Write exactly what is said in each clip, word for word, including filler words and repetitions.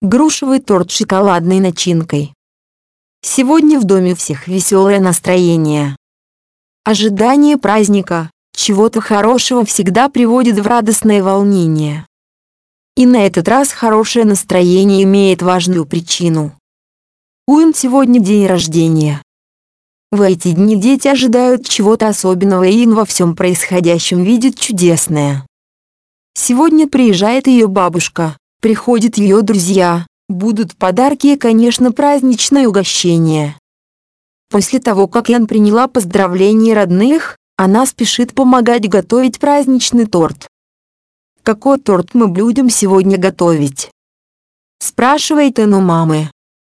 Грушевый торт с шоколадной начинкой. Сегодня в доме всех веселое настроение. Ожидание праздника, чего-то хорошего всегда приводит в радостное волнение. И на этот раз хорошее настроение имеет важную причину. У Ин сегодня день рождения. В эти дни дети ожидают чего-то особенного, и Ин во всем происходящем видит чудесное. Сегодня приезжает ее бабушка, приходят ее друзья, будут подарки и, конечно, праздничное угощение. После того, как Ин приняла поздравления родных, она спешит помогать готовить праздничный торт. «Какой торт мы будем сегодня готовить?» спрашивает Ин у мамы.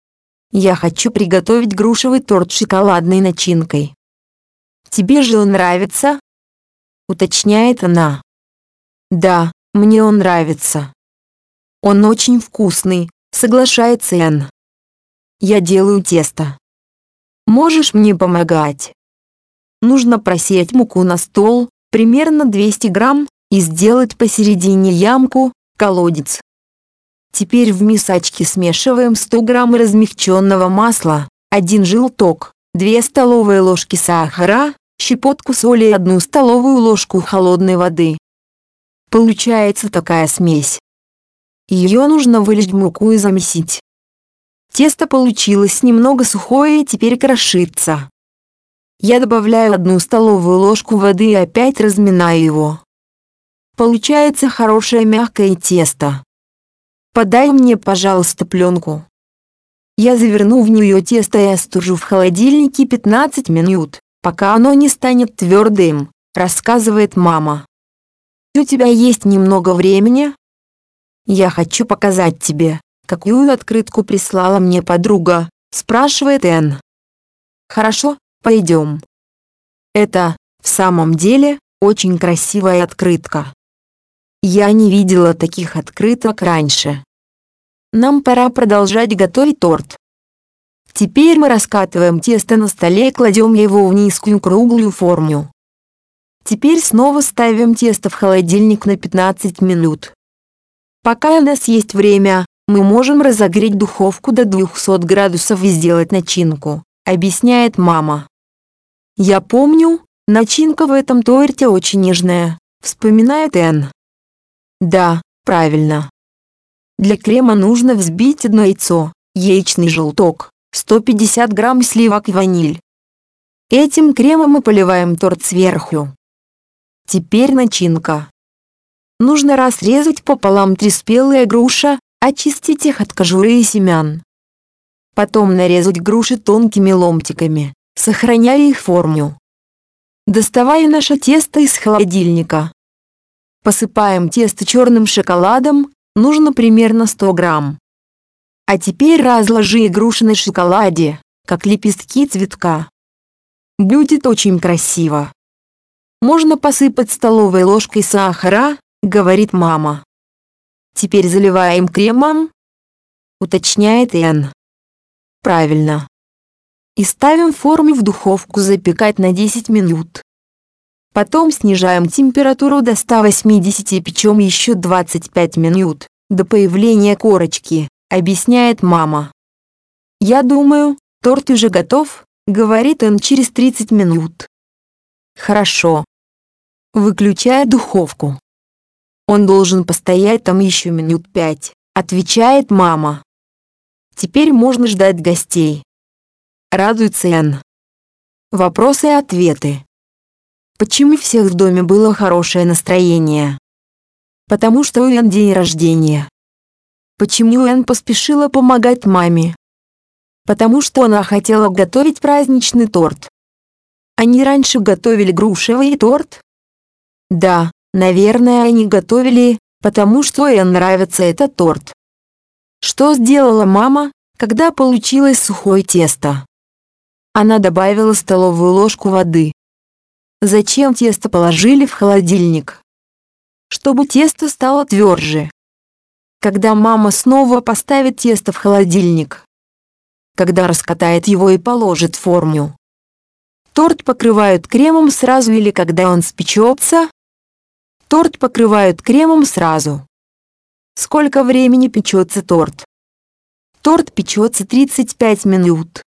«Я хочу приготовить грушевый торт с шоколадной начинкой». «Тебе же он нравится?» уточняет она. «Да, мне он нравится». «Он очень вкусный», соглашается Ин. «Я делаю тесто. Можешь мне помогать?» Нужно просеять муку на стол, примерно двести грамм, и сделать посередине ямку, колодец. Теперь в мисочке смешиваем сто грамм размягченного масла, один желток, две столовые ложки сахара, щепотку соли и одну столовую ложку холодной воды. Получается такая смесь. Ее нужно вылить в муку и замесить. Тесто получилось немного сухое и теперь крошится. Я добавляю одну столовую ложку воды и опять разминаю его. Получается хорошее мягкое тесто. «Подай мне, пожалуйста, пленку». Я заверну в нее тесто и остужу в холодильнике пятнадцать минут, пока оно не станет твердым, рассказывает мама. «У тебя есть немного времени?» «Я хочу показать тебе, какую открытку прислала мне подруга», спрашивает Ин. «Хорошо, пойдем». Это, в самом деле, очень красивая открытка. Я не видела таких открыток раньше. Нам пора продолжать готовить торт. Теперь мы раскатываем тесто на столе и кладем его в низкую круглую форму. Теперь снова ставим тесто в холодильник на пятнадцать минут. Пока у нас есть время, мы можем разогреть духовку до двухсот градусов и сделать начинку, объясняет мама. «Я помню, начинка в этом торте очень нежная», вспоминает Ин. «Да, правильно. Для крема нужно взбить одно яйцо, яичный желток, сто пятьдесят грамм сливок и ваниль. Этим кремом мы поливаем торт сверху. Теперь начинка. Нужно разрезать пополам три спелые груши, очистить их от кожуры и семян. Потом нарезать груши тонкими ломтиками, сохраняя их форму. Доставая наше тесто из холодильника. Посыпаем тесто черным шоколадом, нужно примерно сто грамм. А теперь разложи груши на шоколаде, как лепестки цветка. Будет очень красиво. Можно посыпать столовой ложкой сахара, говорит мама. Теперь заливаем кремом, уточняет Ин. Правильно. И ставим форму в духовку запекать на десять минут. Потом снижаем температуру до ста восьмидесяти и печем еще двадцать пять минут, до появления корочки, объясняет мама. Я думаю, торт уже готов, говорит Ин через тридцать минут. Хорошо. Выключай духовку. Он должен постоять там еще минут пять, отвечает мама. Теперь можно ждать гостей. Радуется Ин. Вопросы и ответы. Почему у всех в доме было хорошее настроение? Потому что у Ин день рождения. Почему Ин поспешила помогать маме? Потому что она хотела готовить праздничный торт. Они раньше готовили грушевый торт? Да, наверное, они готовили, потому что Ин нравится этот торт. Что сделала мама, когда получилось сухое тесто? Она добавила столовую ложку воды. Зачем тесто положили в холодильник? Чтобы тесто стало тверже. Когда мама снова поставит тесто в холодильник? Когда раскатает его и положит в форму? Торт покрывают кремом сразу или когда он спечется? Торт покрывают кремом сразу. Сколько времени печется торт? Торт печется тридцать пять минут.